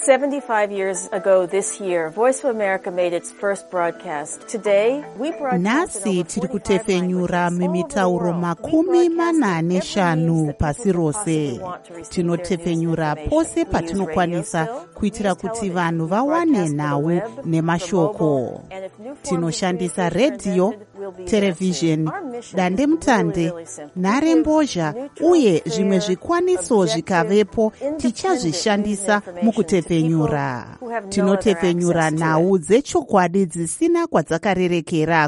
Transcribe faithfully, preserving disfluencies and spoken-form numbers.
seventy-five years ago this year, Voice of America made its first broadcast. Today, we broadcast nasi tiri kutefenyura mimitauro makumi mana neshanu pasi rose. Tinotefenyura pose patinokwanisa kuitira kuti vanhu vawane nhau nemashoko. Tinoshandisa radio, television, dande mutande, nharembozha uye zvimwe zvikwaniso zvikavepo tichazvishandisa mukutefenyura. Tinotefenyura nhau dzechokwadi dzisina kwadzakarerekera